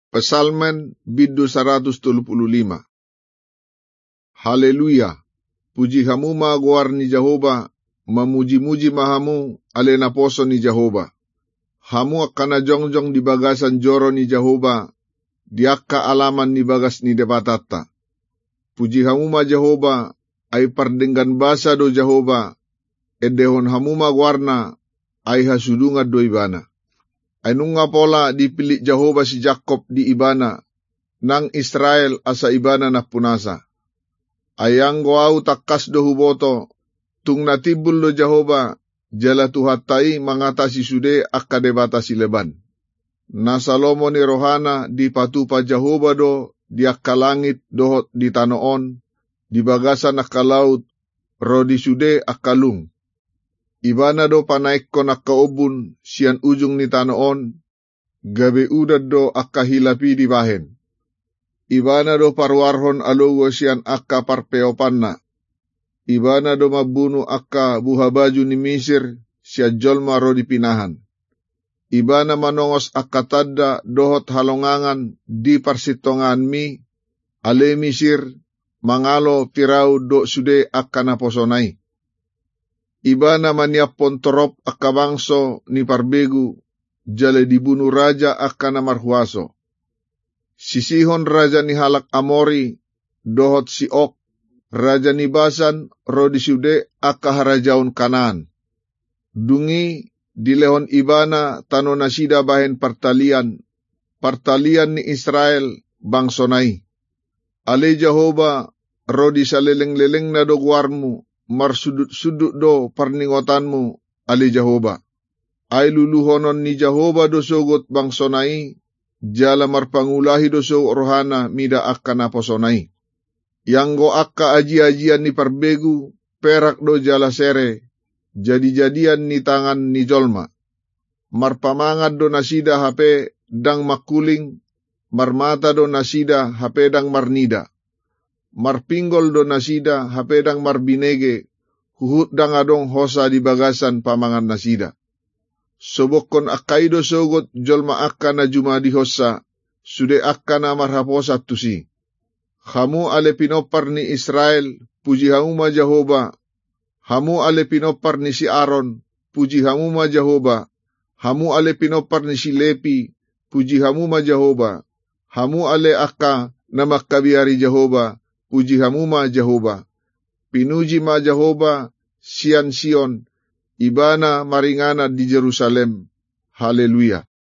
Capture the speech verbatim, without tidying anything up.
Pesalmen bidu seratus tujuh puluh lima. Haleluya. Puji hamu ma guar ni Jehovah, memuji-muji mahamu ale naposo ni Jehovah. Hamu akana jongjong di bagasan joro ni Jehovah, diakka alaman ni bagas ni depatatta. Puji hamu ma Jehovah, ay pardenggan basa do Jehovah, edehon hamu ma guarna, ay hasudunga do ibana. Ay nunga pola dipilih Jehovah si Jacob di ibana, nang Israel asa ibana na punasa. Ayang goau takas do huboto, tung natibul do Jehovah, jala tuhatai mangatasi sude akkade batasi leban. Na Salomo ni rohana di patupa Jehovah do, di akka langit dohot di tanoon, di bagasan akka laut, ro di sude akka lung. Ibana do panaik kon akka obun, sian ujung ni tanoon, gabe udad do akka hilapi di bahen. Ibana do parwarhon alowo sian akka parpeopanna. Ibana do mabuno akka buhabaju ni Misir, siya jolma ro di pinahan. Ibana manongos akka tadda dohot halongangan di parsitongan mi, ale Misir, mangalo pirau do sude akka naposonay. Ibana maniapon torop akka bangso ni parbegu, jale dibunuh raja akka namarhuaso. Sisihon raja ni halak Amori, dohot si Ok, raja ni Basan, ro di sude akka harajaon Kanaan. Dungi dilehon ibana tano nasida bahen partalian, partalian ni Israel bangsonay. Ale Jehovah, ro di saleleng-leleng na do guarmu, marsudut-sudut do parningotanmu, ale Jehovah. Ay luluhonon ni Jehovah do sogot bangsonay, jala marpangulahi do so rohana mida akka naposonay. Yanggo akka aji-ajian ni parbegu, perak do jala sere, jadi-jadian ni tangan ni jolma. Marpamangat do nasida hape dang makuling, marmata do nasida hape dang marnida. Marpinggol do nasida hape dang marbinege, huhut dang adong hosa di bagasan pamangan nasida. Sobokon akai do sogot jolma akka na juma di hosa, sude akka na marhaposa tusi. Hamu ale pinopar ni Israel, puji hamu ma Jehovah. Hamu ale pinopar ni si Aaron, puji hamu ma Jehovah. Hamu ale pinopar ni si Lepi, puji hamu ma Jehovah. Hamu ale akka na makkabiari Jehovah, puji hamu ma Jehovah. Pinuji ma Jehovah, sian Sion, ibana maringana di Jerusalem. Haleluya.